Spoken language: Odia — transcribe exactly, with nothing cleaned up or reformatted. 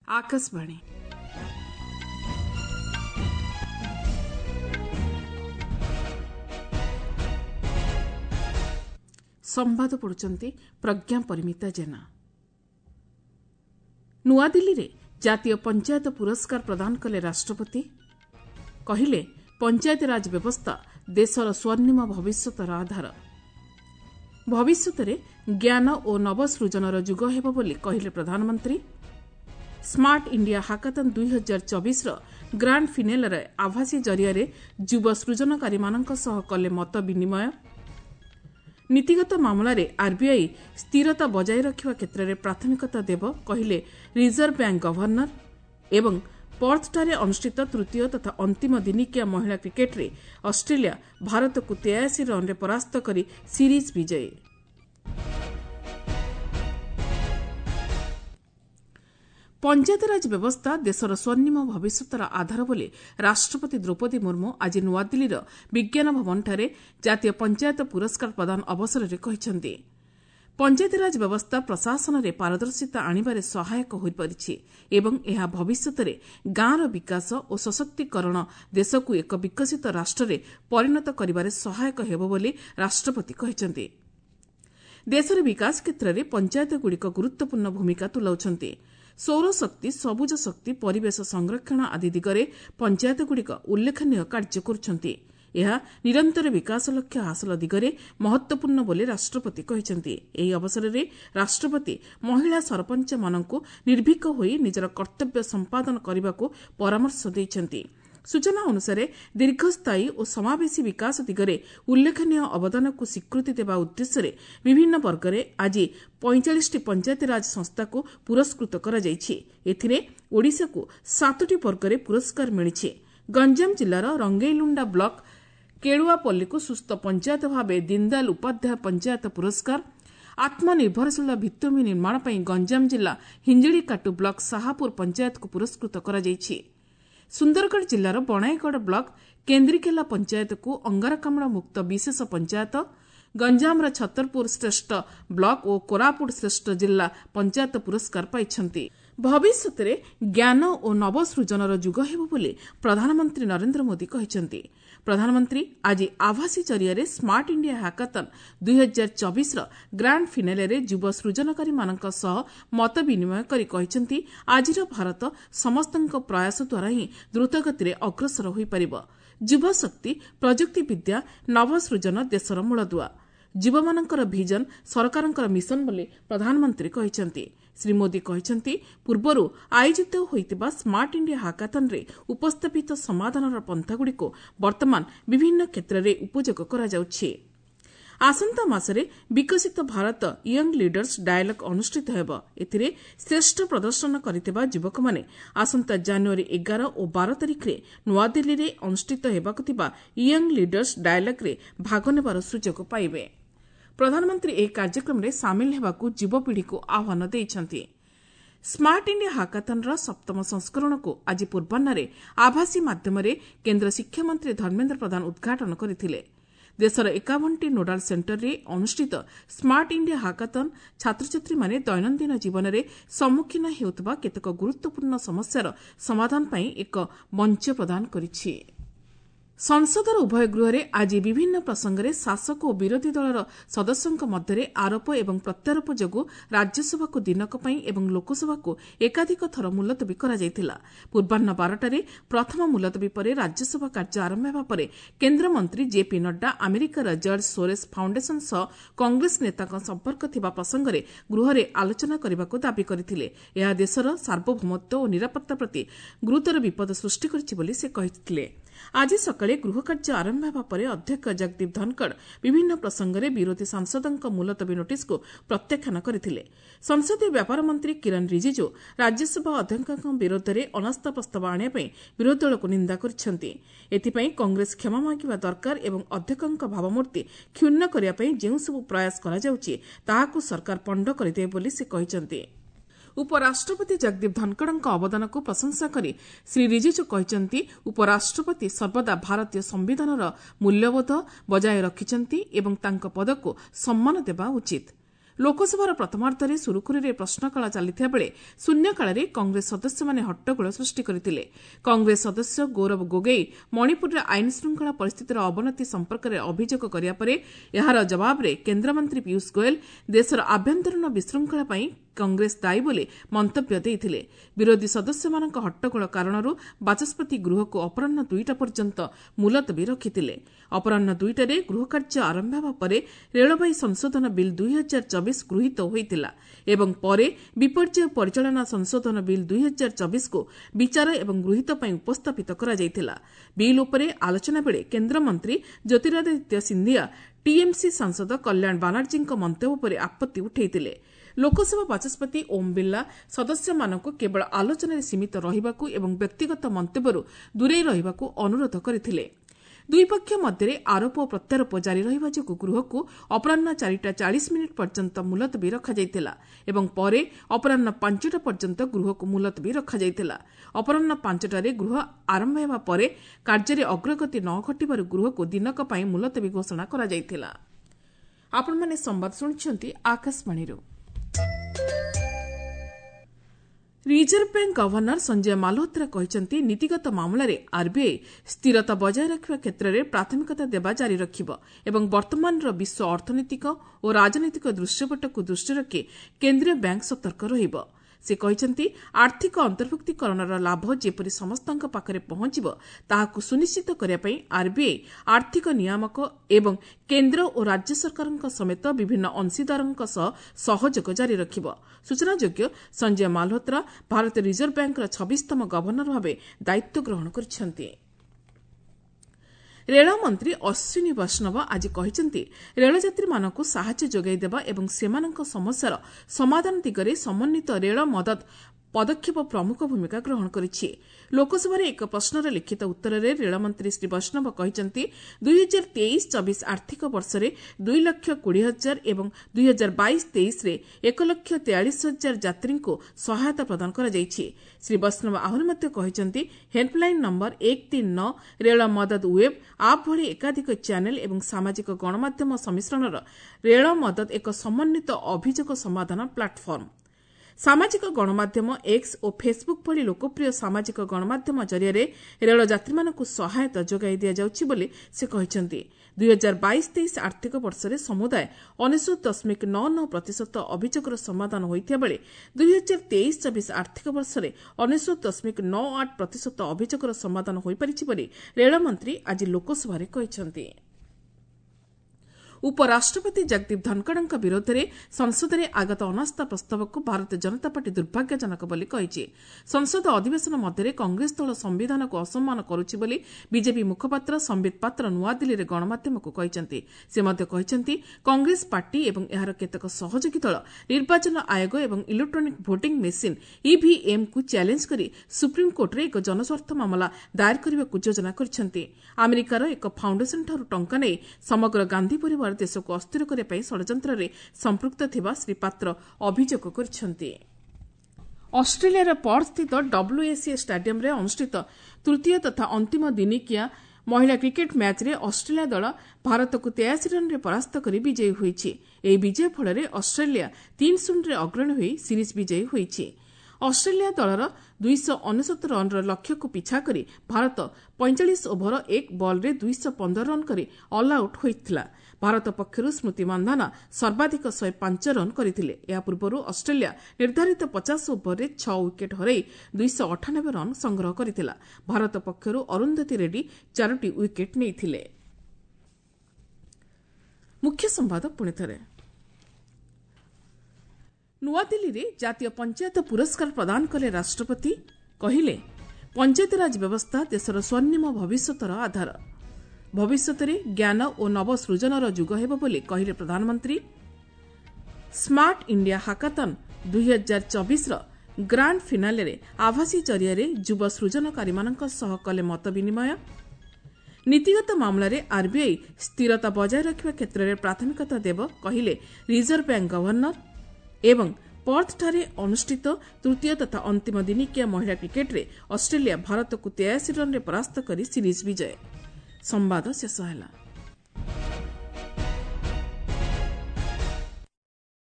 आकाशवाणी संवाद पढ़ुचंती प्रज्ञा परिमिता जेना। नुआदिल्ली रे जातीय पंचायत पुरस्कार प्रदान कले राष्ट्रपति कहिले पंचायत राज व्यवस्था देशर स्वर्णिम भविष्यतर आधार। भविष्य में ज्ञान और नवसृजनर जुग हेब बोली कहिले प्रधानमंत्री। स्मार्ट इंडिया हाकाथन दुई हजार चौबीस ग्रांड फिनाले रे आभासी जरिया युव सृजनकारी मानक सह कले मत विनिमय। नीतिगत मामलें आरबीआई स्थिरता बजाय रखा क्षेत्र में प्राथमिकता देव कहिले रिजर्व बैंक गवर्नर। एवं पर्थठारे अनुष्ठित तृतीय तथा अंतिम दिनिकिया महिला क्रिकेट रे ऑस्ट्रेलिया भारत को तेयासी रन परास्त करी सीरीज विजयी। पंचायतराज व्यवस्था देशर स्वर्णिम भविष्यतर आधार बोली राष्ट्रपति द्रौपदी मुर्मू आज नुआदिल्लीर विज्ञान भवनଠାରେ जातीय पंचायत पुरस्कार प्रदान अवसर में कहते पंचायतराज व्यवस्था प्रशासन में पारदर्शिता आनिबारे सहायक हो परिछि एवं यह भविष्य में गांवर विकास और सशक्तिकरण देश को एक विकसित राष्ट्र में परिणत करिबारे सहायक हेबो बोली राष्ट्रपति कहते। देशर विकास क्षेत्र में पंचायतगुड़िक गुरुत्वपूर्ण भूमिका तुलाउछन्ति। सौर शक्ति, सबुज शक्ति, परिवेश संरक्षण आदि दिगरे पंचायतगुड़िक उल्लेखनीय कार्य करुछन्ति। यह निरंतर विकास लक्ष्य हासिल दिगरे महत्वपूर्ण बोली राष्ट्रपति कहते। एही अवसर में राष्ट्रपति महिला सरपंच मानकु निर्भीक होई निजर कर्तव्य संपादन करने परामर्श दैछन्ति। सूचना अनुसार दीर्घस्थायी और समावेशी विकास दिगरे उल्लेखनीय अवदान को स्वीकृति देवा उद्देश्य विभिन्न वर्ग में आज पैंतालीस पंचायतराज संस्था को पुरस्कृत करा जायछि। एथिरे ओडिशा को सातटी वर्ग में पुरस्कार मिली। गंजाम जिलार रंगेईलुंडा ब्लॉक केड़ुआपल्ली को सुस्थ पंचायत भाव दीनदयाल उपाध्याय पंचायत पुरस्कार, आत्मनिर्भरशील भित्तिभूमि निर्माण पर गंजाम जिला हिंजिड़ीकाटु ब्लॉक साहापुर पंचायत को पुरस्कृत करा जायछि। सुंदरगढ़ जिलार बणाईगढ़ ब्लॉक केन्द्रीकेला पंचायत को अंगारकाम्ल मुक्त विशेष पंचायत, गंजामर छतरपुर श्रेष्ठ ब्लॉक और कोरापुट श्रेष्ठ जिला पंचायत पुरस्कार पाइछन्ति। भविष्य में ज्ञान और नवसृजनर जुग हेब बोली प्रधानमंत्री नरेंद्र मोदी कहते। प्रधानमंत्री आज आभासी जरिया स्मार्ट इंडिया हाकाथन दुई हजार चौबीस ग्रांड फिनाले रे युव सृजनकारी मानक सह मत विनिमय करी कहते आजिर भारत समस्तक प्रयास द्वारा ही द्रुतगति अग्रसर हो पारिब। युव शक्ति, प्रजुक्ति विद्या, नवसृजन देशर मूलदुआ। युवमानकर भिजन सरकारଙ୍କର मिशन बोली प्रधानमंत्री कहते। श्री मोदी कहते पूर्वर आयोजित होइतिबा स्मार्ट इंडिया हाकाथन रे उपस्थापित समाधानर पंथागुड़िक वर्तमान विभिन्न क्षेत्र में उपयोग करा जाउछि। आसंता मासरे विकसित भारत यंग लीडर्स डायलॉग अनुष्ठित हेब। एथिरे श्रेष्ठ प्रदर्शन करितिबा युवक माने आसंता जनवरी एगार और बारह तारिख रे नुआदिल्ली रे अनुष्ठित हेबाकु थिबा यंग लीडर्स डायलॉग रे भाग नेबार सुजोग पाइबे। प्रधानमंत्री एक कार्यक्रम में सामिल हेबाकु युवपीढ़ी को आह्वान दैछन्ति। स्मार्ट इंडिया हाकाथन सप्तम संस्करण को आज पूर्वाह्न आभासी माध्यम केन्द्र शिक्षा मंत्री धर्मेन्द्र प्रधान उद्घाटन करथिले। देशर एकावनटी नोडाल सेंटर रे अनुष्ठित स्मार्ट इंडिया हाकाथन छात्र छात्री माने दैनंदिन जीवन में सम्मुखीन हेउतबा केतेक गुरुत्वपूर्ण समस्यार समाधान पई एक मंच प्रदान करिछि। संसदर उभय गृह में आज विभिन्न प्रसंग में शासक और विरोधी दलर सदस्यों मध्य आरोप एवं प्रत्यारोप जोगु राज्यसभा को दिनक पई एवं लोकसभा को एकाधिक थर मुलतवी करा जायतिला। पूर्वाह्न बारटारे प्रथम मुलतवी पर राज्यसभा कार्य आरंभ हेबा परे केन्द्रमंत्री जेपी नड्डा अमेरिकार जॉर्ज सोरेस फाउंडेशन सह कांग्रेस नेता संपर्क थिबा प्रसंग में गृह में आलोचना करने दाबी करथिले। यह देशर सार्वभौमत्व और निरापत्ता प्रति गुरुतर विपद सृष्टि करिछि बोली से कहिथिले। आज सकाळे गृह कार्य आरंभ हेबा परे अध्यक्ष जगदीप धनखड़ विभिन्न प्रसंग में विरोधी सांसदों मुलतवी नोटिस को प्रत्याख्यान करथिले। संसदीय व्यापार मंत्री किरण रिजिजू राज्यसभा अध्यक्ष विरोध में अनास्था प्रस्ताव आनिया पई विरोधी दल को निंदा करिसेंति। एथिपई कांग्रेस क्षमा मागिबा दरकार एवं अध्यक्षक भावमूर्ति क्षुण्ण करिया पई जेउ सब प्रयास करा जाउछि ताहाकु सरकार पंड करिदेबे बोली से कहिसेंति। उपराष्ट्रपति जगदीप धनखड़ଙ୍କ अवदान को प्रशंसा करी श्री रिजिजू कहते उपराष्ट्रपति सर्वदा भारतीय संविधानर मूल्यबोध बजाय रखिछन्ति एवं तांको पद को सम्मान देबा उचित। ଲୋକସଭାର ପ୍ରଥମାର୍ଦ୍ଧରେ ସୁରୁଖୁରୁରେ ପ୍ରଶ୍ନକାଳ ଚାଲିଥିବା ବେଳେ ଶୂନ୍ୟକାଳରେ କଂଗ୍ରେସ ସଦସ୍ୟମାନେ ହଟ୍ଟଗୋଳ ସୃଷ୍ଟି କରିଥିଲେ। କଂଗ୍ରେସ ସଦସ୍ୟ ଗୌରବ ଗୋଗୋଇ ମଣିପୁରରେ ଆଇନ ଶୃଙ୍ଖଳା ପରିସ୍ଥିତିର ଅବନତି ସମ୍ପର୍କରେ ଅଭିଯୋଗ କରିବା ପରେ ଏହାର ଜବାବରେ କେନ୍ଦ୍ରମନ୍ତ୍ରୀ ପୀୟୁଷ ଗୋୟଲ ଦେଶର ଆଭ୍ୟନ୍ତରୀଣ ବିଶୃଙ୍ଖଳା ପାଇଁ କଂଗ୍ରେସ ଦାୟୀ ବୋଲି ମନ୍ତବ୍ୟ ଦେଇଥିଲେ। ବିରୋଧୀ ସଦସ୍ୟମାନଙ୍କ ହଟ୍ଟଗୋଳ କାରଣରୁ ବାଚସ୍ପତି ଗୃହକୁ ଅପରାହ୍ନ ଦୁଇଟା ପର୍ଯ୍ୟନ୍ତ ମୁଲତବୀ ରଖିଥିଲେ। ଅପରାହ୍ନ ଦୁଇଟାରେ ଗୃହକାର୍ଯ୍ୟ ଆରମ୍ଭ ହେବା ପରେ ରେଳବାଇ ସଂଶୋଧନ ବିଲ୍ ଦୁଇ ହଜାର ଚବିଶ ଗୃହୀତ ହୋଇଥିଲା ଏବଂ ପରେ ବିପର୍ଯ୍ୟୟ ପରିଚାଳନା ସଂଶୋଧନ ବିଲ୍ ଦୁଇ ହଜାର ଚବିଶକୁ ବିଚାର ଏବଂ ଗୃହୀତ ପାଇଁ ଉପସ୍ଥାପିତ କରାଯାଇଥିଲା। ବିଲ୍ ଉପରେ ଆଲୋଚନା ବେଳେ କେନ୍ଦ୍ରମନ୍ତ୍ରୀ ଜ୍ୟୋତିରାଦିତ୍ୟ ସିନ୍ଧିଆ ଟିଏମ୍ସି ସାଂସଦ କଲ୍ୟାଣ ବାନାର୍ଜୀଙ୍କ ମନ୍ତବ୍ୟ ଉପରେ ଆପତ୍ତି ଉଠାଇଥିଲେ। ଲୋକସଭା ବାଚସ୍ପତି ଓମ୍ ବିର୍ଲା ସଦସ୍ୟମାନଙ୍କୁ କେବଳ ଆଲୋଚନାରେ ସୀମିତ ରହିବାକୁ ଏବଂ ବ୍ୟକ୍ତିଗତ ମନ୍ତବ୍ୟରୁ ଦୂରେଇ ରହିବାକୁ ଅନୁରୋଧ କରିଥିଲେ। ଦୁଇ ପକ୍ଷ ମଧ୍ୟରେ ଆରୋପ ଓ ପ୍ରତ୍ୟାରୋପ ଜାରି ରହିବା ଯୋଗୁଁ ଗୃହକୁ ଅପରାହ୍ନ ଚାରିଟା ଚାଳିଶ ମିନିଟ୍ ପର୍ଯ୍ୟନ୍ତ ମୁଲତବୀ ରଖାଯାଇଥିଲା ଏବଂ ପରେ ଅପରାହ୍ନ ପାଞ୍ଚଟା ପର୍ଯ୍ୟନ୍ତ ଗୃହକୁ ମୁଲତବୀ ରଖାଯାଇଥିଲା। ଅପରାହ୍ନ ପାଞ୍ଚଟାରେ ଗୃହ ଆରମ୍ଭ ହେବା ପରେ କାର୍ଯ୍ୟରେ ଅଗ୍ରଗତି ନ ଘଟିବାରୁ ଗୃହକୁ ଦିନକ ପାଇଁ ମୁଲତବୀ ଘୋଷଣା କରାଯାଇଥିଲା। ଆପଣମାନେ ସମ୍ବାଦ ଶୁଣୁଛନ୍ତି ଆକାଶବାଣୀରୁ। Reserve bank governor Sanjay Malhotra କହିଛନ୍ତି ନୀତିଗତ ମାମଲାରେ ଆର୍ବିଆଇ ସ୍ଥିରତା ବଜାୟ ରଖିବା କ୍ଷେତ୍ରରେ ପ୍ରାଥମିକତା ଦେବା ଜାରି ରଖିବ ଏବଂ ବର୍ତ୍ତମାନର ବିଶ୍ୱ ଅର୍ଥନୈତିକ ଓ ରାଜନୈତିକ ଦୃଶ୍ୟପଟକୁ ଦୃଷ୍ଟିରେ ରଖି କେନ୍ଦ୍ରୀୟ ବ୍ୟାଙ୍କ ସତର୍କ ରହିବ। ସେ କହିଛନ୍ତି ଆର୍ଥିକ ଅନ୍ତର୍ଭୁକ୍ତିକରଣର ଲାଭ ଯେପରି ସମସ୍ତଙ୍କ ପାଖରେ ପହଞ୍ଚିବ ତାହାକୁ ସୁନିଶ୍ଚିତ କରିବା ପାଇଁ ଆର୍ବିଆଇ ଆର୍ଥିକ ନିୟାମକ ଏବଂ କେନ୍ଦ୍ର ଓ ରାଜ୍ୟ ସରକାରଙ୍କ ସମେତ ବିଭିନ୍ନ ଅଂଶୀଦାରଙ୍କ ସହ ସହଯୋଗ ଜାରି ରଖିବ। ସୂଚନାଯୋଗ୍ୟ ସଞ୍ଜୟ ମାଲହୋତ୍ରା ଭାରତୀୟ ରିଜର୍ଭ ବ୍ୟାଙ୍କର ଛବିଶତମ ଗଭର୍ଣ୍ଣର ଭାବେ ଦାୟିତ୍ୱ ଗ୍ରହଣ କରିଛନ୍ତି। ରେଳମନ୍ତ୍ରୀ ଅଶ୍ୱିନୀ ବୈଷ୍ଣବ ଆଜି କହିଛନ୍ତି ରେଳଯାତ୍ରୀମାନଙ୍କୁ ସାହାଯ୍ୟ ଯୋଗାଇ ଦେବା ଏବଂ ସେମାନଙ୍କ ସମସ୍ୟାର ସମାଧାନ ଦିଗରେ ସମନ୍ୱିତ ରେଳ ମଦତ ପଦକ୍ଷେପ ପ୍ରମୁଖ ଭୂମିକା ଗ୍ରହଣ କରିଛି। ଲୋକସଭାରେ ଏକ ପ୍ରଶ୍ନର ଲିଖିତ ଉତ୍ତରରେ ରେଳମନ୍ତ୍ରୀ ଶ୍ରୀ ବୈଷ୍ଣବ କହିଛନ୍ତି ଦୁଇ ହଜାର ତେଇଶ ଚବିଶ ଆର୍ଥିକ ବର୍ଷରେ ଦୁଇ ଲକ୍ଷ କୋଡ଼ିଏ ହଜାର ଏବଂ ଦୁଇ ହଜାର ବାଇଶ ତେଇଶରେ ଏକ ଲକ୍ଷ ତେୟାଳିଶ ହଜାର ଯାତ୍ରୀଙ୍କୁ ସହାୟତା ପ୍ରଦାନ କରାଯାଇଛି। ଶ୍ରୀ ବୈଷ୍ଣବ ଆହୁରି ମଧ୍ୟ କହିଛନ୍ତି ହେଲ୍ପଲାଇନ୍ ନମ୍ବର ଏକ ତିନି ନଅ ରେଳ ମଦତ ୱେବ୍ ଆପ୍ ଭଳି ଏକାଧିକ ଚ୍ୟାନେଲ ଏବଂ ସାମାଜିକ ଗଣମାଧ୍ୟମ ସମ୍ମିଶ୍ରଣର ରେଳ ମଦତ ଏକ ସମନ୍ୱିତ ଅଭିଯୋଗ ସମାଧାନ ପ୍ଲାଟଫର୍ମ। ସାମାଜିକ ଗଣମାଧ୍ୟମ ଏକ୍ସ ଓ ଫେସବୁକ୍ ଭଳି ଲୋକପ୍ରିୟ ସାମାଜିକ ଗଣମାଧ୍ୟମ ଜରିଆରେ ରେଳଯାତ୍ରୀମାନଙ୍କୁ ସହାୟତା ଯୋଗାଇ ଦିଆଯାଉଛି ବୋଲି ସେ କହିଛନ୍ତି। ଦୁଇ ହଜାର ବାଇଶ ତେଇଶ ଆର୍ଥିକ ବର୍ଷରେ ସମୁଦାୟ ଅନେଶ୍ୱତ ଦଶମିକ ନଅ ନଅ ପ୍ରତିଶତ ଅଭିଯୋଗର ସମାଧାନ ହୋଇଥିବା ବେଳେ ଦୁଇ ହଜାର ତେଇଶ ଚବିଶ ଆର୍ଥିକ ବର୍ଷରେ ଅନେଶ୍ୱତ ଦଶମିକ ନଅ ଆଠ ପ୍ରତିଶତ ଅଭିଯୋଗର ସମାଧାନ ହୋଇପାରିଛି ବୋଲି ରେଳମନ୍ତ୍ରୀ ଆଜି ଲୋକସଭାରେ କହିଛନ୍ତି। ଉପରାଷ୍ଟ୍ରପତି ଜଗଦୀପ ଧନକଡ଼ଙ୍କ ବିରୋଧରେ ସଂସଦରେ ଆଗତ ଅନାସ୍ଥା ପ୍ରସ୍ତାବକୁ ଭାରତୀୟ ଜନତା ପାର୍ଟି ଦୁର୍ଭାଗ୍ୟଜନକ ବୋଲି କହିଛି। ସଂସଦ ଅଧିବେଶନ ମଧ୍ୟରେ କଂଗ୍ରେସ ଦଳ ସମ୍ବିଧାନକୁ ଅସମ୍ମାନ କରୁଛି ବୋଲି ବିଜେପି ମୁଖପାତ୍ର ସମ୍ବିତ ପାତ୍ର ନୂଆଦିଲ୍ଲୀରେ ଗଣମାଧ୍ୟମକୁ କହିଛନ୍ତି। ସେ ମଧ୍ୟ କହିଛନ୍ତି କଂଗ୍ରେସ ପାର୍ଟି ଏବଂ ଏହାର କେତେକ ସହଯୋଗୀ ଦଳ ନିର୍ବାଚନ ଆୟୋଗ ଏବଂ ଇଲେକ୍ଟ୍ରୋନିକ୍ ଭୋଟିଂ ମେସିନ୍ ଇଭିଏମ୍କୁ ଚ୍ୟାଲେଞ୍ଜ କରି ସୁପ୍ରିମକୋର୍ଟରେ ଏକ ଜନସ୍ୱାର୍ଥ ମାମଲା ଦାୟର କରିବାକୁ ଯୋଜନା କରିଛନ୍ତି। ଆମେରିକାର ଏକ ଫାଉଣ୍ଡେସନଠାରୁ ଟଙ୍କା ନେଇ ସମଗ୍ର ଗାନ୍ଧି ପରିବାର ଦେଶକୁ ଅସ୍ଥିର କରିବା ପାଇଁ ଷଡ଼ଯନ୍ତ୍ରରେ ସମ୍ପୃକ୍ତ ଥିବା ଶ୍ରୀ ପାତ୍ର ଅଭିଯୋଗ କରିଛନ୍ତି। ଅଷ୍ଟ୍ରେଲିଆର ପର୍ଥସ୍ଥିତ ଡବ୍ଲ୍ୟୁଏସିଏ ଷ୍ଟାଡିୟମରେ ଅନୁଷ୍ଠିତ ତୃତୀୟ ତଥା ଅନ୍ତିମ ଦିନିକିଆ ମହିଳା କ୍ରିକେଟ ମ୍ୟାଚ୍ରେ ଅଷ୍ଟ୍ରେଲିଆ ଦଳ ଭାରତକୁ ତେୟାଅଶୀ ରନ୍ରେ ପରାସ୍ତ କରି ବିଜୟୀ ହୋଇଛି। ଏହି ବିଜୟ ଫଳରେ ଅଷ୍ଟ୍ରେଲିଆ ତିନି ଶୂନ୍ୟରେ ଅଗ୍ରଣୀ ହୋଇ ସିରିଜ୍ ବିଜୟୀ ହୋଇଛି। ଅଷ୍ଟ୍ରେଲିଆ ଦଳର ଦୁଇଶହ ଅନେଶ୍ୱତ ରନ୍ର ଲକ୍ଷ୍ୟକୁ ପିଛା କରି ଭାରତ ପଇଁଚାଳିଶ ଓଭର ଏକ ବଲ୍ରେ ଦୁଇଶହ ପନ୍ଦର ରନ୍ କରି ଅଲ୍ ଆଉଟ୍ ହୋଇଥିଲା। ଭାରତ ପକ୍ଷରୁ ସ୍ମୃତି ମନ୍ଧାନା ସର୍ବାଧିକ ଶହେ ପାଞ୍ଚ ରନ୍ କରିଥିଲେ। ଏହା ପୂର୍ବରୁ ଅଷ୍ଟ୍ରେଲିଆ ନିର୍ଦ୍ଧାରିତ ପଚାଶ ଓଭରରେ ଛଅ ୱିକେଟ୍ ହରାଇ ଦୁଇଶହ ଅଠାନବେ ରନ୍ ସଂଗ୍ରହ କରିଥିଲା। ଭାରତ ପକ୍ଷରୁ ଅରୁନ୍ଧତୀ ରେଡ୍ଡୀ ଚାରୋଟି ୱିକେଟ୍ ନେଇଥିଲେ। ମୁଖ୍ୟ ସମ୍ବାଦ ପୁଣିଥରେ ନୂଆଦିଲ୍ଲୀରେ ଜାତୀୟ ପଞ୍ଚାୟତ ପୁରସ୍କାର ପ୍ରଦାନ କଲେ ରାଷ୍ଟ୍ରପତି କହିଲେ ପଞ୍ଚାୟତିରାଜ ବ୍ୟବସ୍ଥା ଦେଶର ସ୍ୱର୍ଣ୍ଣିମ ଭବିଷ୍ୟତର ଆଧାର। ଭବିଷ୍ୟତରେ ଜ୍ଞାନ ଓ ନବସୃଜନର ଯୁଗ ହେବ ବୋଲି କହିଲେ ପ୍ରଧାନମନ୍ତ୍ରୀ। ସ୍ମାର୍ଟ ଇଣ୍ଡିଆ ହାକାଥନ୍ ଦୁଇ ହଜାର ଚବିଶର ଗ୍ରାଣ୍ଡ ଫିନାଲେରେ ଆଭାସୀ ଜରିଆରେ ଯୁବ ସୃଜନକାରୀମାନଙ୍କ ସହ କଲେ ମତ ବିନିମୟ। ନୀତିଗତ ମାମଲାରେ ଆର୍ବିଆଇ ସ୍ଥିରତା ବଜାୟ ରଖିବା କ୍ଷେତ୍ରରେ ପ୍ରାଥମିକତା ଦେବ କହିଲେ ରିଜର୍ଭ ବ୍ୟାଙ୍କ ଗଭର୍ଣ୍ଣର। ଏବଂ ପର୍ଥଠାରେ ଅନୁଷ୍ଠିତ ତୃତୀୟ ତଥା ଅନ୍ତିମ ଦିନିକିଆ ମହିଳା କ୍ରିକେଟରେ ଅଷ୍ଟ୍ରେଲିଆ ଭାରତକୁ ତେୟାଅଶୀ ରନ୍ରେ ପରାସ୍ତ କରି ସିରିଜ୍ ବିଜୟ। ସମ୍ବାଦ ଶେଷ ହେଲା।